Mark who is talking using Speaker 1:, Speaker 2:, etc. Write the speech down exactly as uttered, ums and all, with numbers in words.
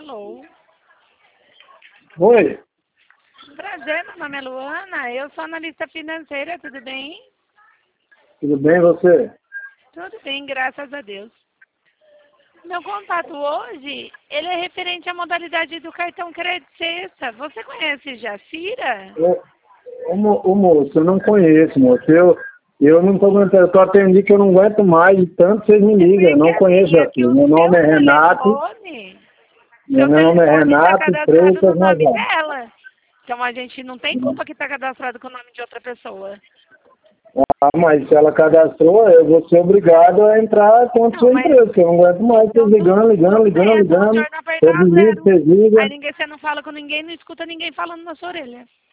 Speaker 1: Alô?
Speaker 2: Oi,
Speaker 1: Prazer, meu nome é Luana, eu sou analista financeira, tudo bem?
Speaker 2: tudo bem você?
Speaker 1: Tudo bem, graças a Deus. Meu contato hoje, ele é referente à modalidade do cartão Crédito Sexta. Você conhece Jacira?
Speaker 2: Eu, ô, mo- ô, moço, eu não conheço, moço. Eu, eu não tô aguentando, eu tô atendi que eu não aguento mais, de tanto vocês me ligam. Eu não
Speaker 1: Porque
Speaker 2: conheço
Speaker 1: assim, é
Speaker 2: aqui.
Speaker 1: que o
Speaker 2: Meu nome é
Speaker 1: seu
Speaker 2: Renato,
Speaker 1: telefone,
Speaker 2: meu
Speaker 1: seu
Speaker 2: nome é
Speaker 1: telefone está
Speaker 2: Renato
Speaker 1: cadastrado no
Speaker 2: Freitas
Speaker 1: nome
Speaker 2: Nazário.
Speaker 1: dela. Então a gente não tem culpa que está cadastrado com o nome de outra pessoa.
Speaker 2: Ah, mas se ela cadastrou, eu vou ser obrigado a entrar contra a
Speaker 1: Não,
Speaker 2: sua
Speaker 1: mas
Speaker 2: empresa, porque eu não aguento mais
Speaker 1: então
Speaker 2: vocês ligando,
Speaker 1: tudo,
Speaker 2: ligando,
Speaker 1: tudo bem,
Speaker 2: ligando,
Speaker 1: é só o
Speaker 2: ligando.
Speaker 1: senhor não
Speaker 2: Eu
Speaker 1: apertar
Speaker 2: desligo,
Speaker 1: zero.
Speaker 2: vocês ligam.
Speaker 1: Aí ninguém, você não fala com ninguém, não escuta ninguém falando na sua orelha.